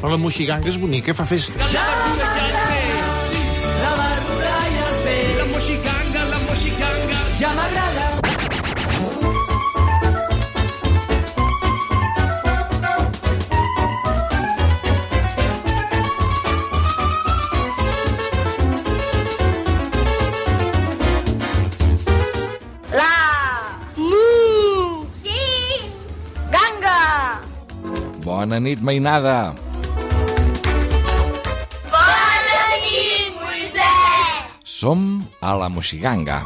Però la moixiganga és bonica, fa festa. La verdura i el peix. La moixiganga, ja m'agrada. Bona nit, mainada. Bona nit, Moisès. Som a la Moixiganga.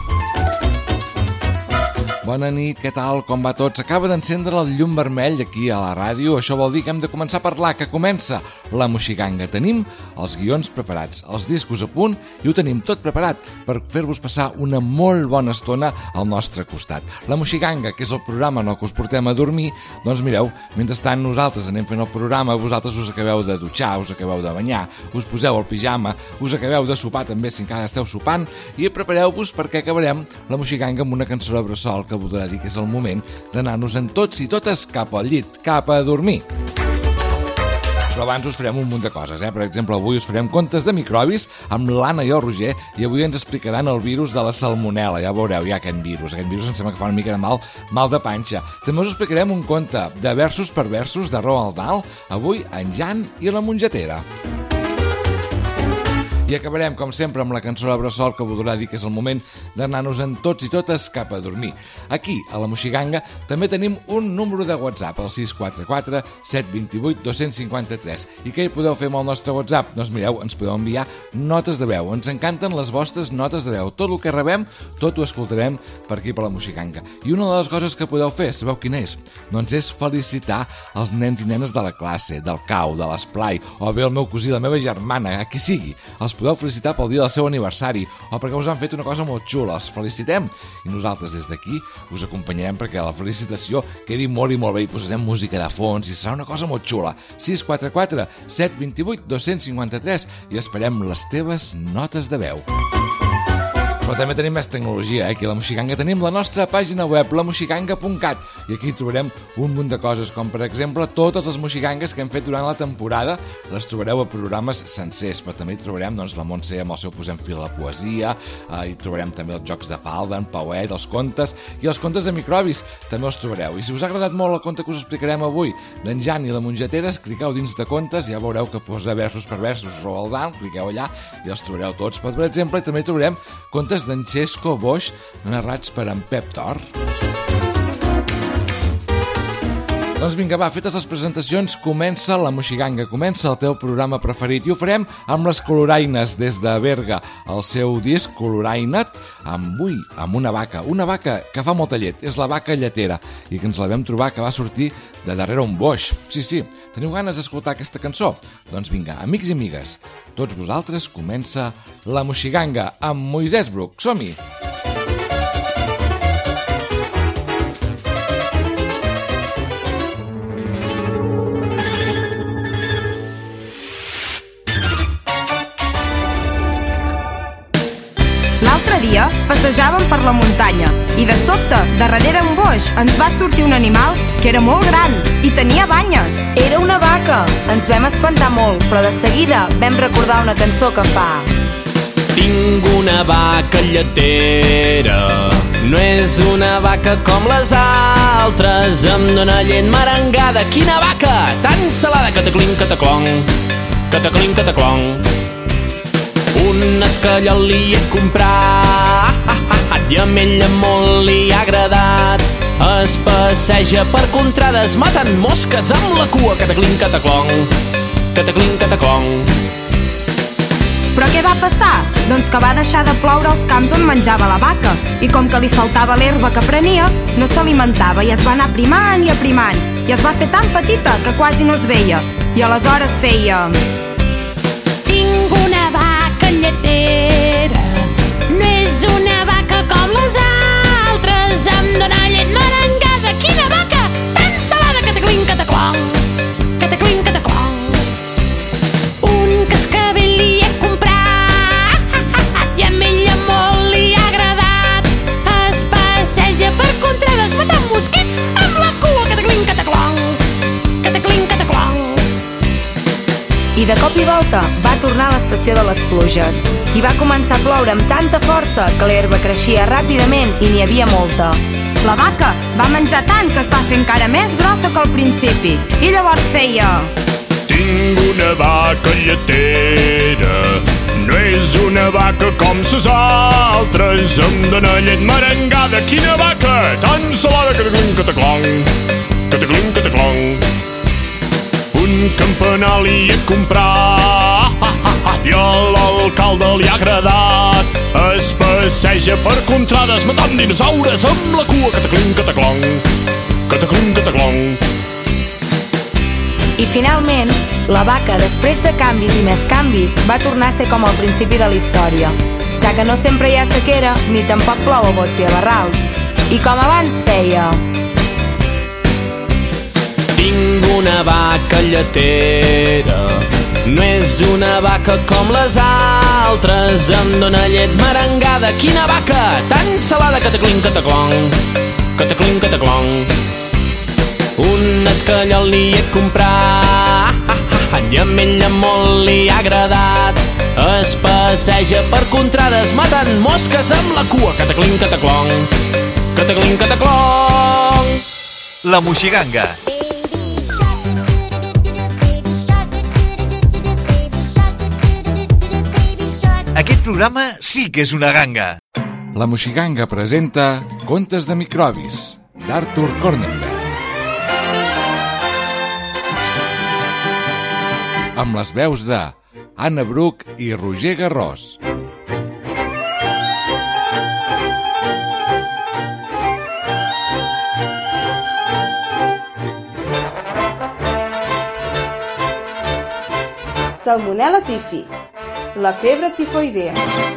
Bona nit, què tal, com va tot? S'acaba d'encendre el llum vermell aquí a la ràdio. Això vol dir que hem de començar a parlar, que comença la Moixiganga. Tenim els guions preparats, els discos a punt i ho tenim tot preparat per fer-vos passar una molt bona estona al nostre costat. La Moixiganga, que és el programa en el que us portem a dormir, doncs mireu, mentrestant nosaltres anem fent el programa, vosaltres us acabeu de dutxar, us acabeu de banyar, us poseu el pijama, us acabeu de sopar també si encara esteu sopant i prepareu-vos perquè acabarem la Moixiganga amb una cançó de bressol que voldrà dir que és el moment d'anar-nos-en tots i totes cap al llit, cap a dormir. Però abans us farem un munt de coses, Per exemple, avui us farem contes de microbis amb l'Anna i el Roger i avui ens explicaran el virus de la salmonela. Ja veureu, aquest virus em sembla que fa una mica de mal de panxa. També us explicarem un conte de versos per versos de Roald Dahl, avui en Jan i la mongetera. I acabarem, com sempre, amb la cançó de bressol que voldrà dir que és el moment d'anar-nos-en tots i totes cap a dormir. Aquí, a la Moixiganga, també tenim un número de WhatsApp, el 644 728 253. I què hi podeu fer amb el nostre WhatsApp? Doncs mireu, ens podeu enviar notes de veu. Ens encanten les vostres notes de veu. Tot el que rebem, tot ho escoltarem per aquí, per la Moixiganga. I una de les coses que podeu fer, sabeu quina és? Doncs és felicitar els nens i nenes de la classe, del CAU, de l'esplai, o bé el meu cosí, la meva germana, a qui sigui. Els podeu felicitar pel dia del seu aniversari o perquè us han fet una cosa molt xula. Els felicitem i nosaltres des d'aquí us acompanyarem perquè la felicitació quedi molt i molt bé i posarem música de fons i serà una cosa molt xula. 644 728 253 i esperem les teves notes de veu. Però també tenim més tecnologia, Aquí a la Moixiganga tenim la nostra pàgina web, lamoixiganga.cat, i aquí trobarem un munt de coses, com per exemple totes les moixigangues que hem fet durant la temporada, les trobareu a programes sencers, però també hi trobarem la Montse amb el seu Posem fil a la poesia, hi trobarem també els jocs de falda, en Pauet, els contes, i els contes de microbis, també els trobareu. I si us ha agradat molt el conte que us explicarem avui, d'en Jan i la mongetera, cliqueu dins de contes, ja veureu que posa versos per versos Roald Dahl, cliqueu allà i els trobareu tots. Per exemple, també trobarem contes d'en Xesco Boix, narrats per en Pep Tor. Doncs vinga, va, fetes les presentacions, comença la Moixiganga, comença el teu programa preferit i ho farem amb les Coloraines des de Berga, el seu disc Coloraina't, avui amb una vaca que fa molta llet, és la vaca lletera i que ens la vam trobar que va sortir de darrere un boix. Sí, teniu ganes d'escoltar aquesta cançó? Doncs vinga, amics i amigues, tots vosaltres comença la Moixiganga amb Moisès Bruc, som-hi! L'altre dia passejàvem per la muntanya i de sobte, darrere un boix, ens va sortir un animal que era molt gran i tenia banyes. Era una vaca. Ens vam espantar molt, però de seguida vam recordar una cançó que fa: tinc una vaca lletera, no és una vaca com les altres, em dóna llet merengada. Quina vaca tan salada, cataclinc, cataclong, cataclinc, cataclong. Un escallol li he comprat i a ella molt li ha agradat. Es passeja per contrades matant mosques amb la cua, cataclinc, cataclong, cataclinc, cataclong. Però què va passar? Doncs que va deixar de ploure als camps on menjava la vaca i com que li faltava l'herba que prenia, no s'alimentava i es va anar aprimant i aprimant i es va fer tan petita que quasi no es veia i aleshores feia: tinc una vaca lletera, no és una vaca com les altres, em dóna llet merengada. Quina vaca tan salada, cataclinc, cataclong, cataclinc, cataclong. Un cascavell li he comprat i a ella molt li ha agradat. Es passeja per contrades matant mosquits amb la cua, cataclinc, cataclong, cataclinc, cataclong. I de cop i volta va tornar a l'estació de les pluges. I va començar a ploure amb tanta força que l'herba creixia ràpidament i n'hi havia molta. La vaca va menjar tant que es va fer encara més grossa que al principi. I llavors feia... Tinc una vaca lletera, no és una vaca com ses altres, em dóna llet merengada. Quina vaca tan salada, cataclong. Un campanar li he comprat i a l'alcalde li ha agradat. Es passeja per contrades matant dinosaures amb la cua, cataclong. I finalment, la vaca, després de canvis i més canvis, va tornar a ser com al principi de la història, ja que no sempre hi ha sequera ni tampoc plou a bots i a barrals. I com abans feia... Tinc una vaca lletera, no és una vaca com les altres, em dóna llet merengada. Quina vaca tan salada, cataclong. Un escallol li he comprat i a ella molt li ha agradat. Es passeja per contrades matant mosques amb la cua, cataclong. La Moixiganga. Aquest programa sí que és una ganga. La Moixiganga presenta Contes de microbis, d'Arthur Kornenberg. Amb les veus de Anna Bruch i Roger Garrós. Salmonella tifi, la febre tifoidea.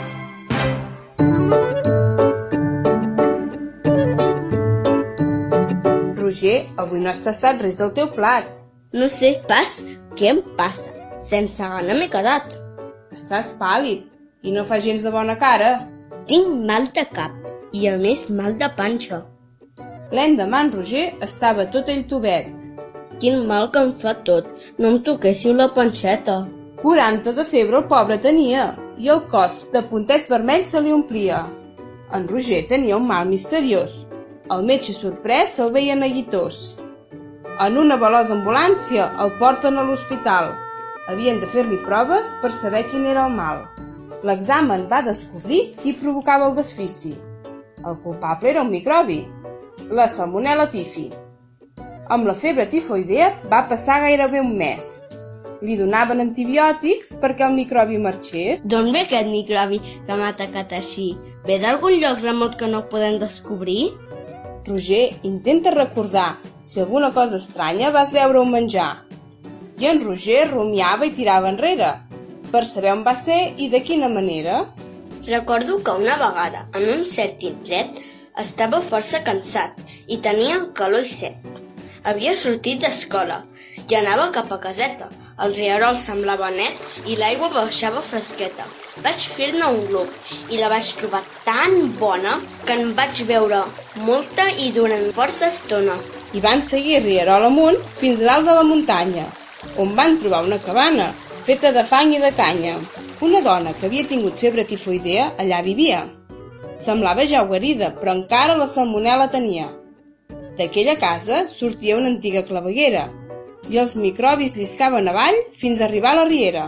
Roger, avui no has tastat res del teu plat. No sé pas què em passa. Sense gana m'he quedat. Estàs pàl·lid i no fa gens de bona cara. Tinc mal de cap i a més mal de panxa. L'endemà en Roger estava tot ell tubet. Quin mal que em fa tot. No em toquéssiu la panxeta. 40 de febre el pobre tenia i el cos de puntets vermells se li omplia. En Roger tenia un mal misteriós. El metge sorprès se'l veia neguitós. En una veloç ambulància el porten a l'hospital. Havien de fer-li proves per saber quin era el mal. L'examen va descobrir qui provocava el desfici. El culpable era un microbi, la Salmonella tifi. Amb la febre tifoidea va passar gairebé un mes. Li donaven antibiòtics perquè el microbi marxés. D'on ve aquest microbi que m'ha atacat així? Ve d'algun lloc remot que no podem descobrir? Roger intenta recordar si alguna cosa estranya vas veure un menjar. I en Roger rumiava i tirava enrere, per saber on va ser i de quina manera. Recordo que una vegada, en un cert indret, estava força cansat i tenia calor i set. Havia sortit d'escola i anava cap a caseta. El rierol semblava net i l'aigua baixava fresqueta. Vaig fer-ne un glob i la vaig trobar tan bona que en vaig beure molta i durant força estona. I van seguir rierol amunt fins a dalt de la muntanya, on van trobar una cabana feta de fang i de canya. Una dona que havia tingut febre tifoidea allà vivia. Semblava ja guarida, però encara la salmonella tenia. D'aquella casa sortia una antiga claveguera i els microbis lliscaven avall fins a arribar a la riera.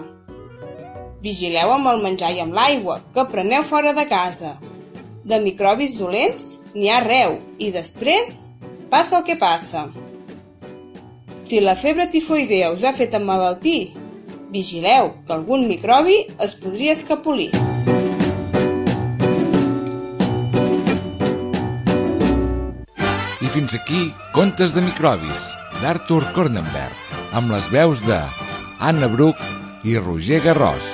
Vigileu amb el menjar i amb l'aigua, que preneu fora de casa. De microbis dolents n'hi ha arreu i després passa el que passa. Si la febre tifoidea us ha fet emmalaltir, vigileu que algun microbi es podria escapolir. I fins aquí Contes de microbis, d'Arthur Kornenberg, amb les veus de Anna Bruch i Roger Garrós.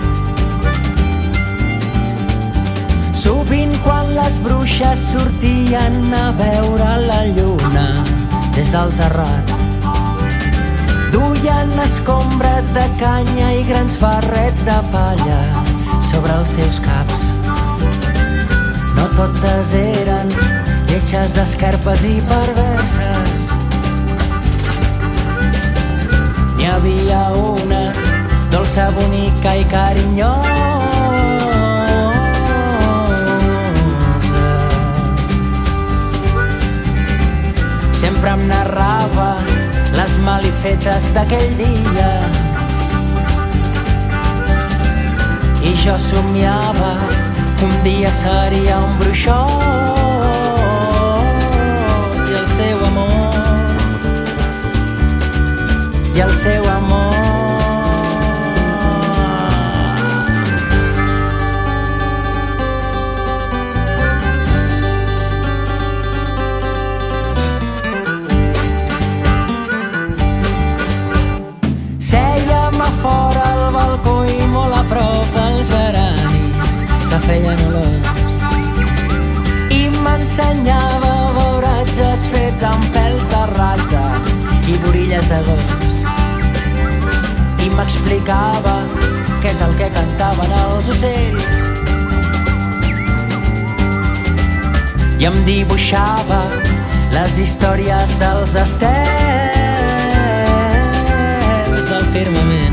Sovint quan les bruixes sortien duien a veure la lluna des del terrat. Duien escombres de canya i grans barrets de palla sobre els seus caps. No totes eren lletges, esquerpes i perverses. N'hi havia una dolça, bonica i carinyosa. Sempre em narrava les malifetes d'aquell dia i jo somiava que un dia seria un bruixot i el seu amor, i el seu amor. Fora al balcó i molt a prop dels geranis que feien olor, i m'ensenyava beuratges fets amb pèls de rata i borilles de gos, i m'explicava què és el que cantaven els ocells, i em dibuixava les històries dels estels del firmament.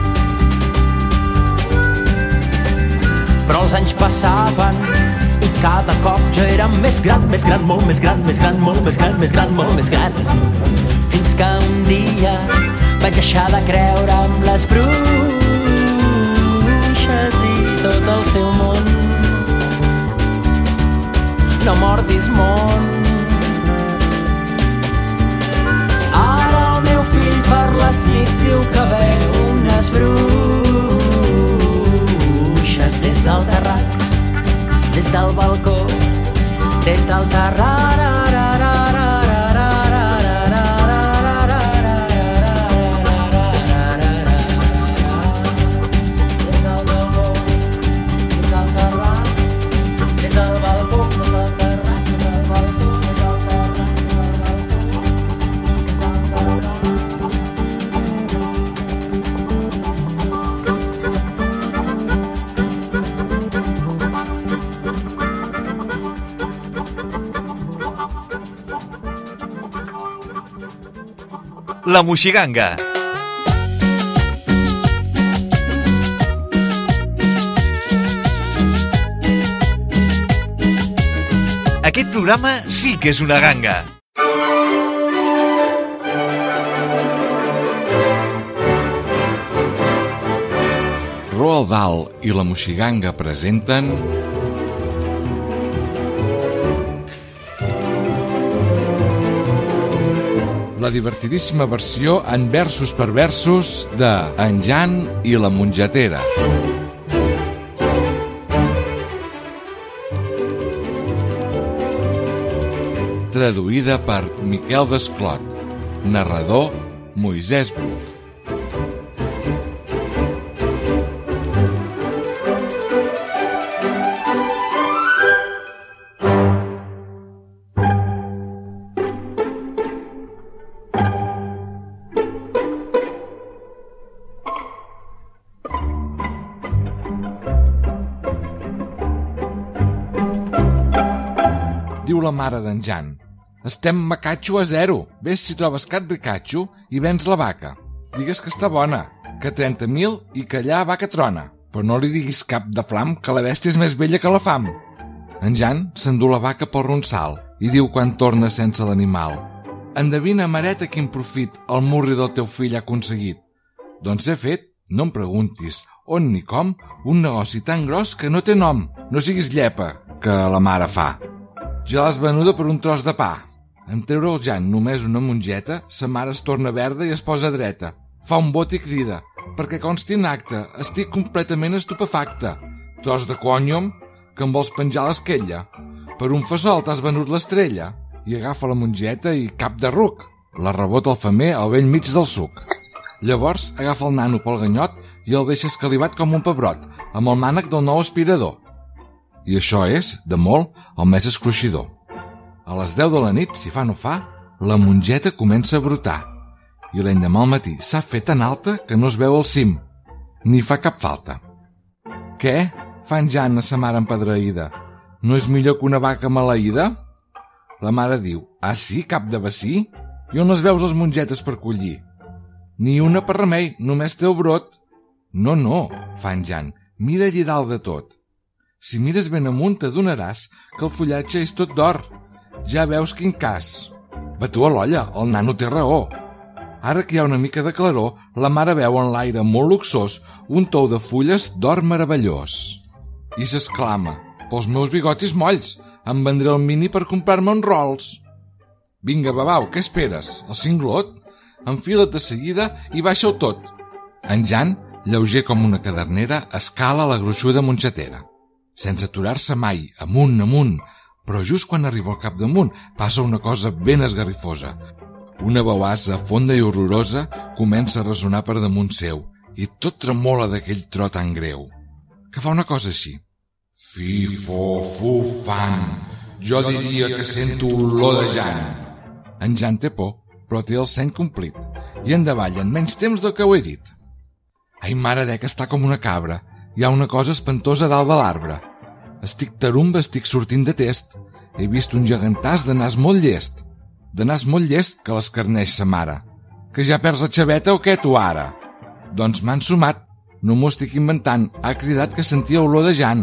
Però els anys passaven i cada cop jo era més gran, més gran, molt més gran, més gran, molt més gran, més gran, molt més gran. Fins que un dia vaig deixar de creure en les bruixes i tot el seu món. No mordis món. Ara el meu fill per les nits diu que veu unes bruixes des del terrat, des del balcó, des del terrat. La Moixiganga. Aquest programa sí que és una ganga. Roald Dahl i la Moixiganga presenten la divertidíssima versió en versos per versos de En Jan i la mongetera. Traduïda per Miquel Desclot. Narrador Moisès Bruc. Diu la mare d'en Jan: estem macatxo a 0. Ves si trobes cap ricatxo i vens la vaca. Digues que està bona, que 30.000 i que allà vaca trona. Però no li diguis cap de flam, que la bèstia és més vella que la fam. En Jan s'endú la vaca pel ronsal i diu quan torna sense l'animal: endevina, mareta, quin profit el murri del teu fill ha aconseguit. Doncs he fet, no em preguntis on ni com, un negoci tan gros que no té nom. No siguis llepa, que la mare fa. Ja l'has venuda per un tros de pa. En treure el Jan només una mongeta, sa mare es torna verda i es posa dreta. Fa un bot i crida: perquè consti en acte, estic completament estupefacta. Tros de conyom, que em vols penjar l'esquella. Per un fesol t'has venut l'estrella. I agafa la mongeta i cap de ruc. La rebota el femer al vell mig del suc. Llavors agafa el nano pel ganyot i el deixa escalivat com un pebrot, amb el mànec del nou aspirador. I això és, de molt, el més escruixidor. A les 10 de la nit, si fa no fa, la mongeta comença a brotar. I l'endemà al matí s'ha fet tan alta que no es veu el cim. Ni fa cap falta. Què? Fa en Jan a sa mare empedreïda. No és millor que una vaca maleïda? La mare diu, ah sí, cap de bací? I on les veus les mongetes per collir? Ni una per remei, només té el brot. No, fa en Jan, mira allí dalt de tot. Si mires ben amunt t'adonaràs que el fullatge és tot d'or. Ja veus quin cas. Batu a l'olla, el nano té raó. Ara que hi ha una mica de claror, la mare veu en l'aire molt luxós un tou de fulles d'or meravellós. I s'exclama, pels meus bigotis molls, em vendré el mini per comprar-me uns rols. Vinga, babau, què esperes? El cinglot? Enfila't de seguida i baixa-ho tot. En Jan, lleuger com una cadernera, escala la gruixuda monxetera. Sense aturar-se mai, amunt, però just quan arriba al capdamunt passa una cosa ben esgarrifosa. Una veuassa fonda i horrorosa comença a ressonar per damunt seu i tot tremola d'aquell tro tan greu, que fa una cosa així. Fi-fo-fu-fan, jo diria que sento olor de Jan. En Jan té por, però té el seny complit i en davalla en menys temps del que ho he dit. Ai, mare que està com una cabra. Hi ha una cosa espantosa dalt de l'arbre. Estic tarumba, estic sortint de test. He vist un gegantàs de nas molt llest. De nas molt llest que l'escarneix sa mare. Que ja perds la xaveta o què, tu, ara? Doncs m'han sumat. No m'ho estic inventant. Ha cridat que sentia olor de Jan.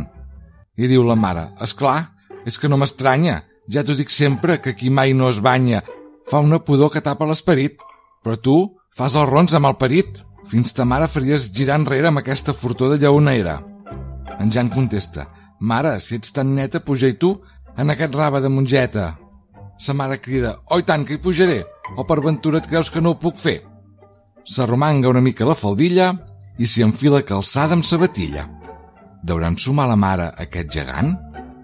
I diu la mare, esclar, és que no m'estranya. Ja t'ho dic sempre, que qui mai no es banya fa una pudor que tapa l'esperit. Però tu fas el rons amb el perit. Fins ta mare faries girar enrere amb aquesta fortó de lleonera. En Jan contesta, mare, si ets tan neta, puja-hi tu en aquest rave de mongeta. Sa mare crida, oi tant que hi pujaré, o per ventura et creus que no ho puc fer? S'arromanga una mica la faldilla i s'hi enfila calçada amb sabatilla. Deurà ensumar la mare aquest gegant?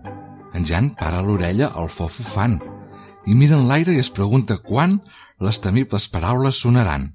En Jan para l'orella al fofofant i mira en l'aire i es pregunta quan les temibles paraules sonaran.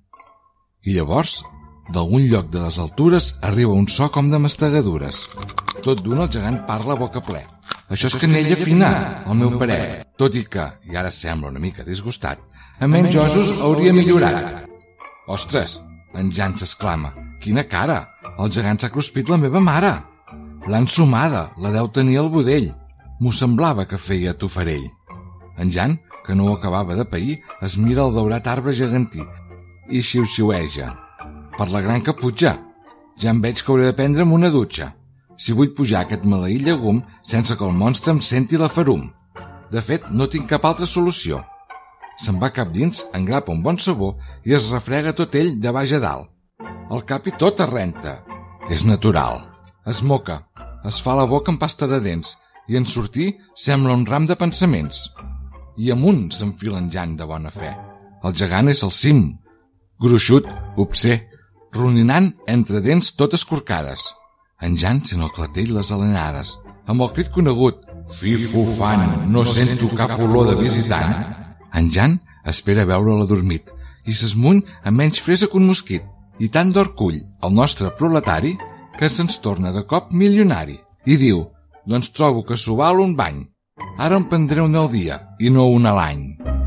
I llavors, d'algun lloc de les altures arriba un so com de mastegadures. Tot d'un el gegant parla a boca ple. Això és canella fina, al meu parer. Tot i que, i ara sembla una mica disgustat, a menys ossos hauria millorat. Ostres, en Jan s'exclama, quina cara, el gegant s'ha cruspit la meva mare. L'ha ensumada, la deu tenir al budell. M'ho semblava que feia tofarell. En Jan, que no ho acabava de pair, es mira el daurat arbre gegantí i xiu-xiueja. Per la gran que puja, ja em veig que hauré de prendre'm una dutxa, si vull pujar aquest maleït llegum sense que el monstre em senti la ferum. De fet, no tinc cap altra solució. Se'n va cap dins, engrapa un bon sabó i es refrega tot ell de baix a dalt. El cap i tot es renta. És natural. Es moca, es fa la boca amb pasta de dents i en sortir sembla un ram de pensaments. I amunt s'enfila en Jan de bona fe. El gegant és al cim, gruixut, obscer, roninant entre dents totes corcades. En Jan sent el clatell les alenades, amb el crit conegut, fi-fu-fan, no sento cap olor de visitant. En Jan espera veure-la dormit i s'esmuny amb menys fresa que un mosquit, i tant d'or cull, el nostre proletari, que se'ns torna de cop milionari. I diu, doncs trobo que s'ho val un bany. Ara em prendré un al dia i no un a l'any.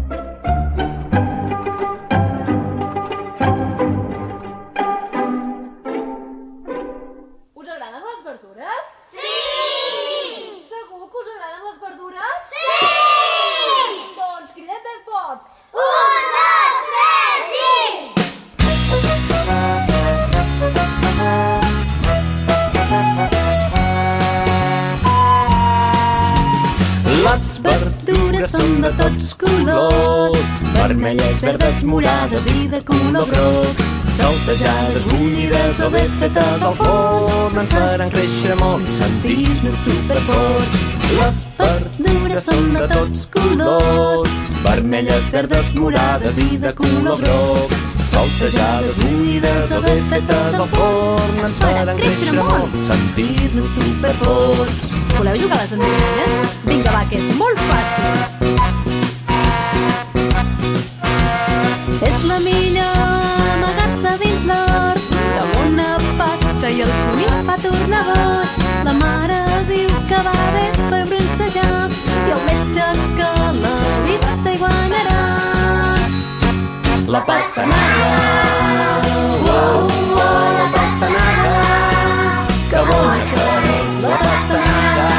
Us agraden les verdures? Sí! Segur que us agraden les verdures? Sí! Doncs cridem ben fort. 1, 2, 3 i... Les verdures són de tots colors, vermelles, verdes, morades i de color groc. Saltejades, bullides o bé fetes al forn ens faran créixer molt i sentir-nos superforts. Les verdures són de tots colors, vermelles, verdes, morades i de color groc. Saltejades, bullides o bé fetes al forn ens faran créixer molt i sentir-nos superforts. Voleu jugar a les endevinyes? Vinga, va, que és molt fàcil. És la millor amagar-se dins l'hort amb una pasta i el conill fa tornar boig. La mare diu que va bé per bronzejar i el metge que la La pastanaga, la pastanaga, que bona que és la pastanaga.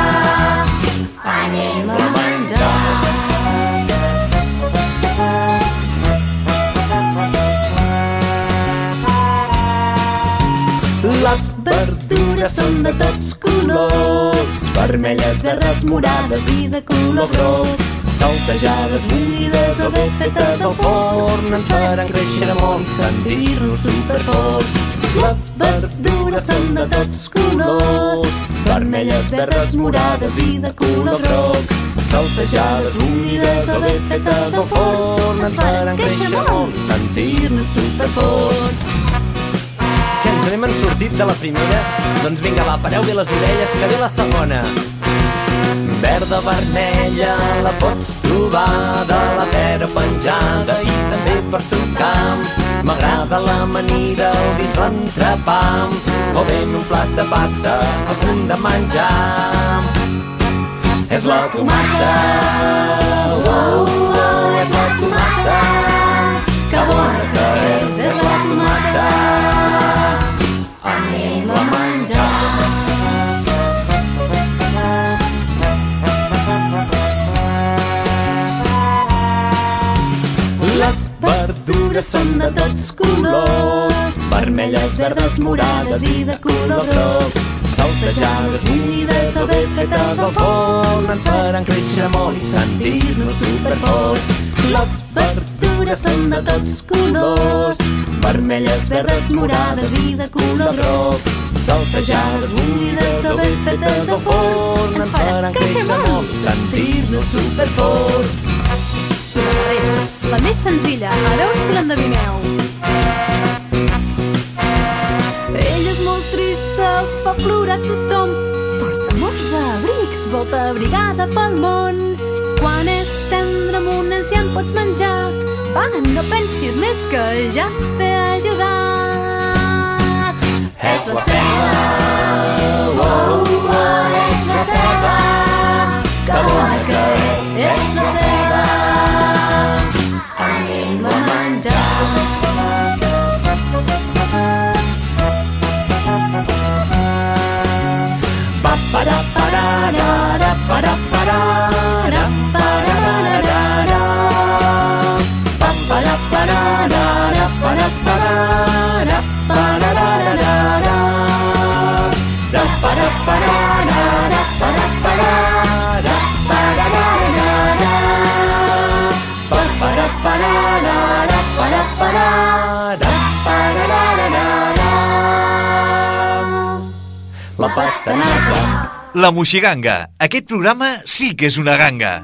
Anem a menjar. Les verdures són de tots colors, vermelles, verdes, morades i de color groc. Saltejades, bullides o bé fetes al forn ens faran créixer molt, sentir-nos superforts. Les verdures són de tots colors, vermelles, verdes, morades i de color groc. Saltejades, bullides o bé fetes al forn ens faran créixer molt, sentir-nos superforts. Que ens n'hem sortit de la primera? Doncs vinga, va, pareu bé les orelles, que ve la segona. Verda, vermella, la pots trobar de la pera penjada i també per sucar. M'agrada l'amanida, el dins l'entrepà, o ben un plat de pasta a punt de menjar. És la tomata, és la tomata, que bona que és la tomata. Anem-la a menjar. Les verdures són de tots colors, vermelles, verdes, morades i de color groc. Saltejades, bullides o bé fetes al forn ens faran créixer molt i sentir-nos superforts. Les verdures són de tots colors, vermelles, verdes, morades i de color groc. Saltejades, bullides o bé fetes al forn ens faran créixer molt i sentir-nos superforts. La més senzilla, a veure si l'endevineu. Ella és molt trista, fa plorar tothom, porta molts abrics, volta abrigada pel món. Quan és tendre amb un ancià pots menjar, va, no pensis més que ja t'he ajudat. És la ceba, és la ceba, que bona que és la ceba. Anem a menjar. Pa-pa-ra-pa-ra-ra-ra, pa-ra-pa-ra-ra-ra, pa-ra-ra-ra-ra-ra. Pa-pa-ra-pa-ra-ra-ra, pa-ra-pa-ra-ra-ra, pa-ra-ra-ra-ra-ra. Ra-pa-ra-pa-ra-ra-ra, pa-ra-pa-ra-ra, pa-ra-ra-ra-ra. La pastanaga. La Moixiganga. Aquest programa sí que és una ganga.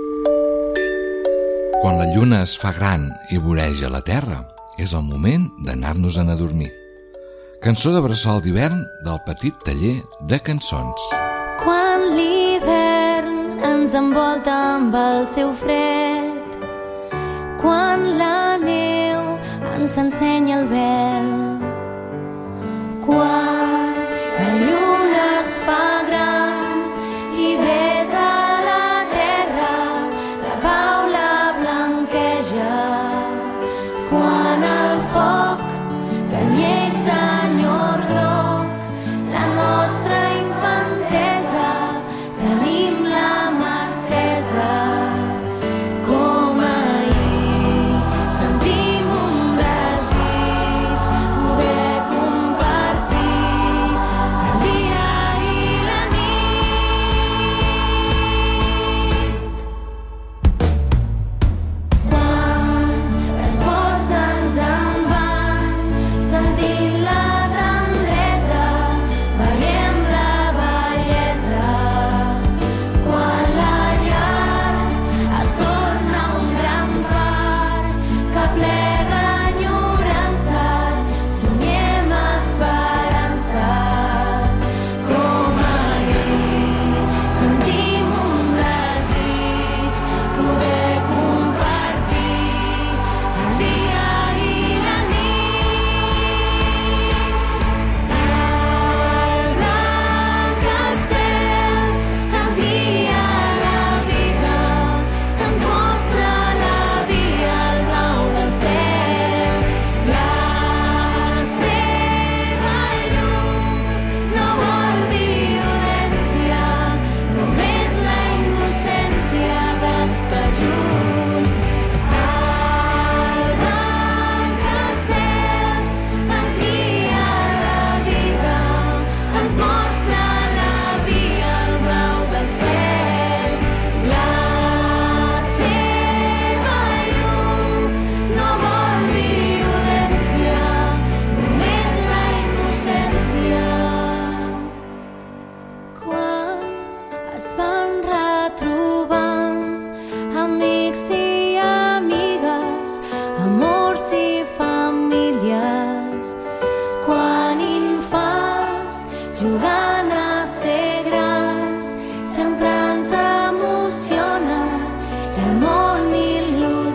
Quan la lluna es fa gran i voreja la terra, és el moment d'anar-nos-en a dormir. Cançó de bressol d'hivern del Petit Taller de Cançons. Quan l'hivern ens envolta amb el seu fred, quan la neu ens ensenya el vel, quan la lluna es fa gran i besa la terra, la pau la blanqueja, quan el foc tenyeix d'enyor groc la nostra infantesa, tenim la mà estesa. Com ahir sentim un desig poder compartir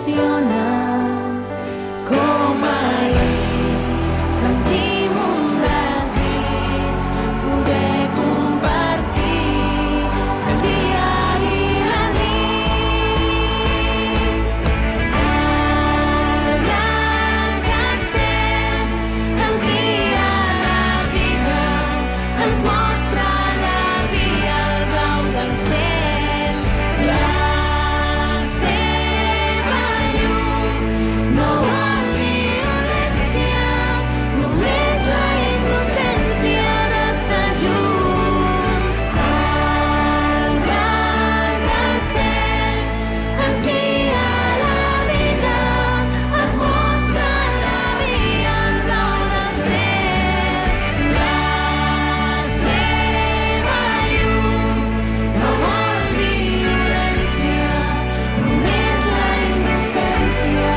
emociona. Com ahir sentim un desig, poder compartir el dia i la nit. El gran castell ens guia la vida, ens mostra la via, el blau del cel. La seva llum no vol violència, només la innocència d'estar junts. El gran castell ens guia la vida, ens mostra la via, el blau del cel. La seva llum no vol violència, només la innocència.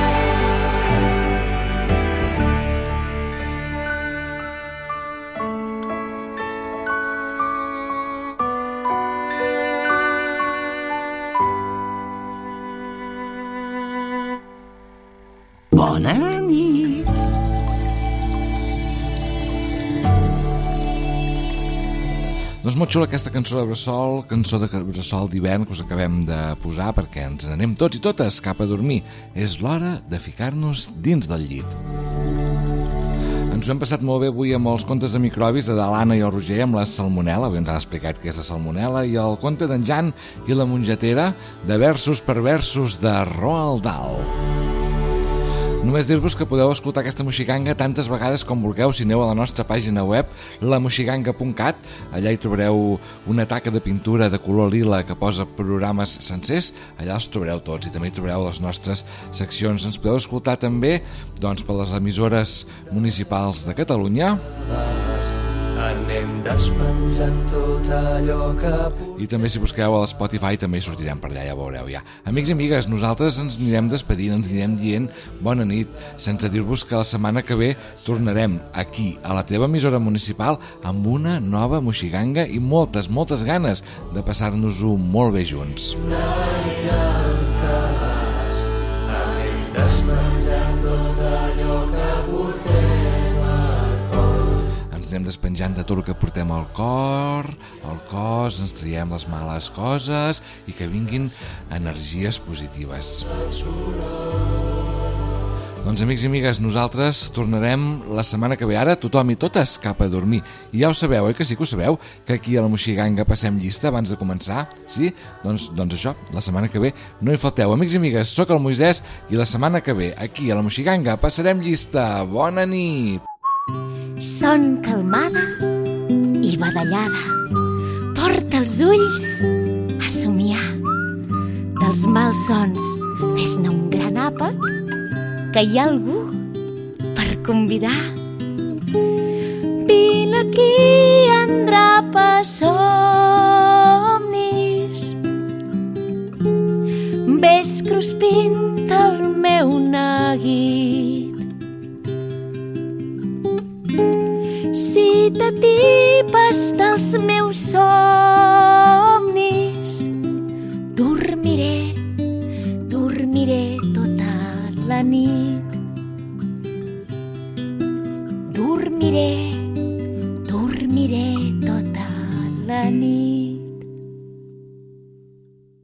Bona nit. Doncs molt xula aquesta cançó de Bressol, cançó de Bressol d'hivern que us acabem de posar perquè ens n'anem tots i totes cap a dormir. És l'hora de ficar-nos dins del llit. Ens ho hem passat molt bé avui amb els contes de microbis de l'Anna i el Roger amb la salmonel·la, avui ens han explicat què és la salmonel·la, i el conte d'en Jan i la mongetera de versos per versos de Roald Dahl. Només dir-vos que podeu escoltar aquesta moxiganga tantes vegades com vulgueu si aneu a la nostra pàgina web, lamoxiganga.cat. Allà hi trobareu una taca de pintura de color lila que posa programes sencers. Allà els trobareu tots i també hi trobareu les nostres seccions. Ens podeu escoltar també per les emissores municipals de Catalunya. Anem despenjant tot allò que... I també si busqueu a l'Spotify també hi sortirem per allà, ja veureu ja. Amics i amigues, nosaltres ens anirem despedint, ens anirem dient bona nit, sense dir-vos que la setmana que ve tornarem aquí, a la teva emissora municipal, amb una nova moxiganga i moltes, moltes ganes de passar-nos-ho molt bé junts. Anem despenjant tot allò que portem al cor. Ens anem despenjant de tot el que portem al cor, al cos, ens traiem les males coses i que vinguin energies positives. Doncs amics i amigues, nosaltres tornarem la setmana que ve. Ara tothom i totes cap a dormir. I ja ho sabeu, que sí que ho sabeu, que aquí a la Moxiganga passem llista abans de començar? Sí? Doncs això, la setmana que ve no hi falteu. Amics i amigues, sóc el Moisès i la setmana que ve aquí a la Moxiganga passarem llista. Bona nit! Son calmada i badallada, porta els ulls a somiar. Dels malsons fes-ne un gran àpat, que hi ha algú per convidar. Vine aquí, endrapa somnis, ves cruspint el meu neguit. Si t'atipes dels meus somnis, dormiré tota la nit.